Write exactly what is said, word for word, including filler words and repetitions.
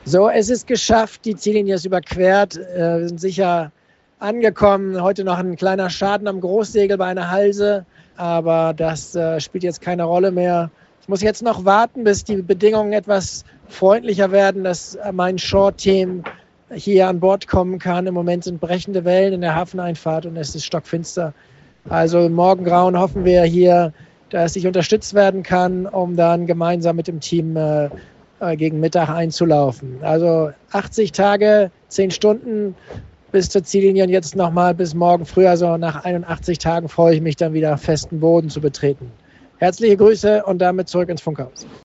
So, es ist geschafft, die Ziellinie ist überquert, äh, wir sind sicher angekommen. Heute noch ein kleiner Schaden am Großsegel bei einer Halse, aber das äh, spielt jetzt keine Rolle mehr. Ich muss jetzt noch warten, bis die Bedingungen etwas freundlicher werden, dass mein Short-Team hier an Bord kommen kann. Im Moment sind brechende Wellen in der Hafeneinfahrt und es ist stockfinster. Also im Morgengrauen hoffen wir hier, dass ich unterstützt werden kann, um dann gemeinsam mit dem Team äh, gegen Mittag einzulaufen. Also achtzig Tage, zehn Stunden bis zur Ziellinie und jetzt nochmal bis morgen früh. Also nach einundachtzig Tagen freue ich mich dann wieder festen Boden zu betreten. Herzliche Grüße und damit zurück ins Funkhaus.